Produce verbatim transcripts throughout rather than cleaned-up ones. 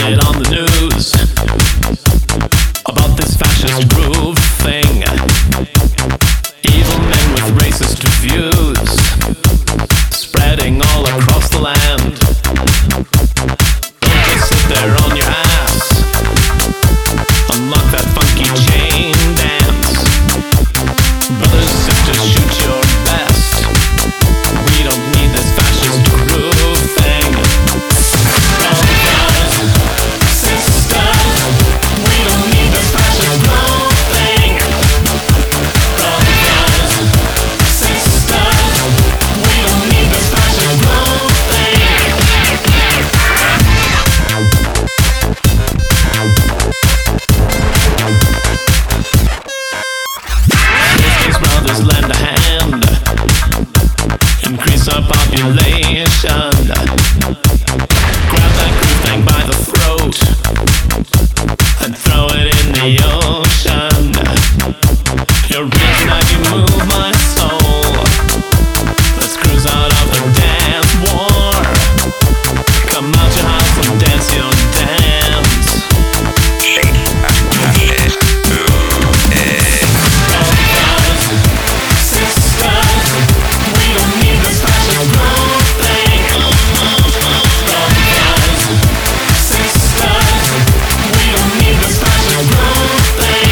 it on the news about this fascist groove thing. Evil men with racist views spreading all across the land. Don't just sit there on your ass. Unlock that funky chain dance. Brothers, sisters, shoot your best. We don't need this fascist groove thing. Brothers, sisters, we don't need this fascist groove thing. Brothers, sisters, we don't need this fascist groove thing. These brothers lend a hand, increase our population. Grab that groove thing by the throat and throw it in the ocean. You're rich now, you move my soul. Let's cruise out of the dance war. Come out your house and dance your dance. Brothers, sisters, we don't need this fascist groove thing. Brothers, sisters, we don't need this fascist groove thing.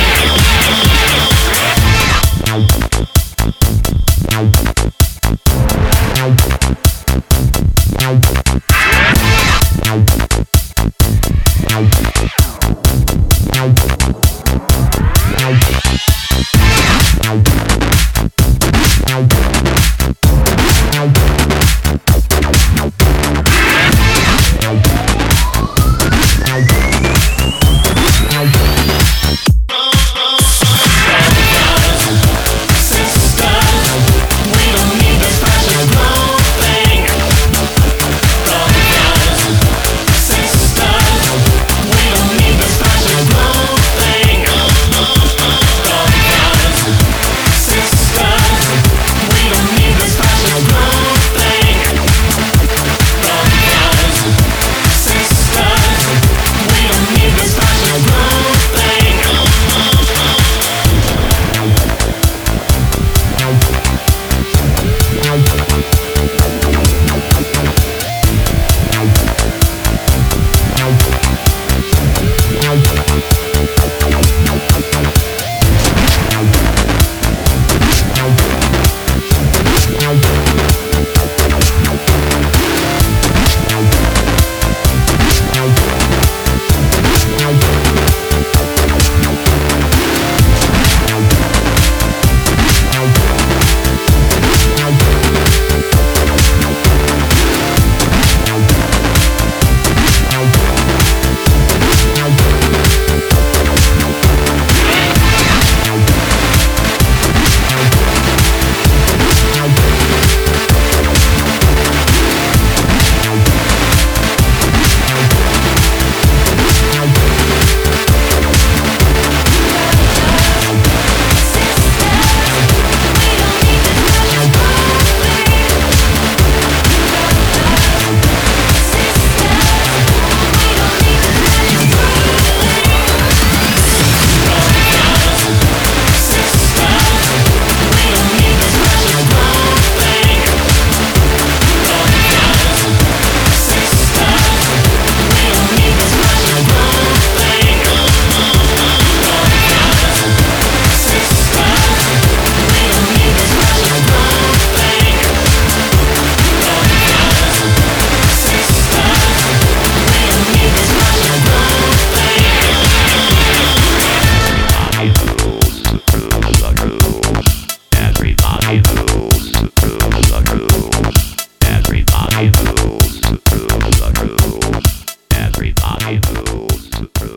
Everybody moves through.